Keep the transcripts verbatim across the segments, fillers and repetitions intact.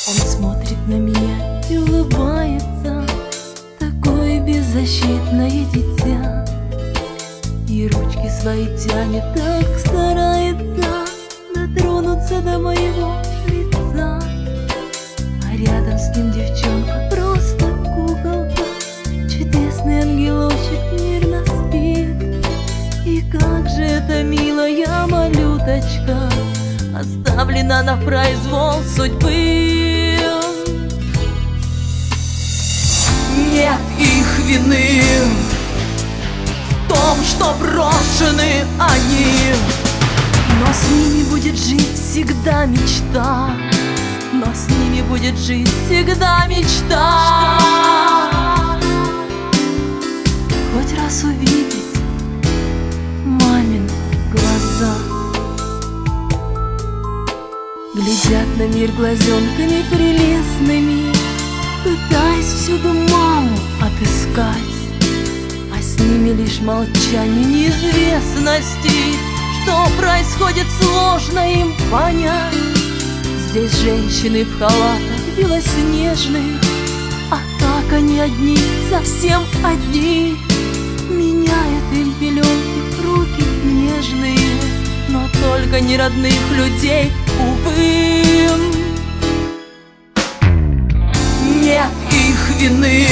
Он смотрит на меня и улыбается, такое беззащитное дитя, и ручки свои тянет, так старается дотронуться до моего лица. А рядом с ним девчонка, просто куколка, чудесный ангелочек мирно спит. И как же это милая малюточка оставлена на произвол судьбы. Нет их вины в том, что брошены они, но с ними будет жить всегда мечта, но с ними будет жить всегда мечта. Хоть раз увидеть мамин глаза, глядят на мир глазенками прелестными, пытаясь всюду маму отыскать, а с ними лишь молчание неизвестности. Что происходит, сложно им понять. Здесь женщины в халатах белоснежных, а так они одни, совсем одни. Меняют им пеленки руки нежные, но только не родных людей, увы. Нет их вины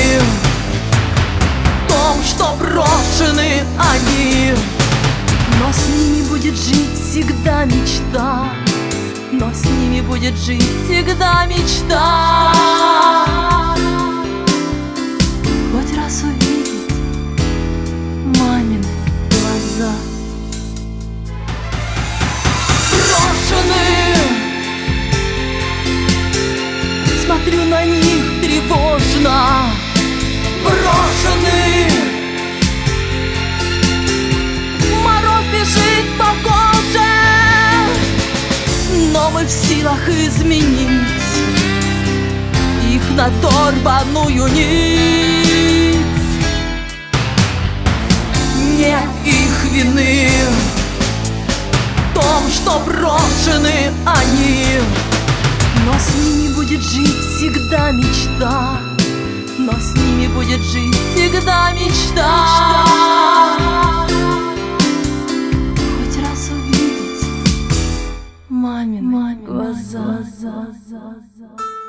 в том, что брошены они, но с ними будет жить всегда мечта, но с ними будет жить всегда мечта. Хоть раз увидеть мамин глаза. Брошены, смотрю на них тревожно. Брошены, мороз бежит по коже, но мы в силах изменить их надорванную нить. Нет их вины в том, что брошены они, но с ними будет жить всегда мечта, но с ними будет жить всегда мечта. Хоть раз увидеть мамин глаза.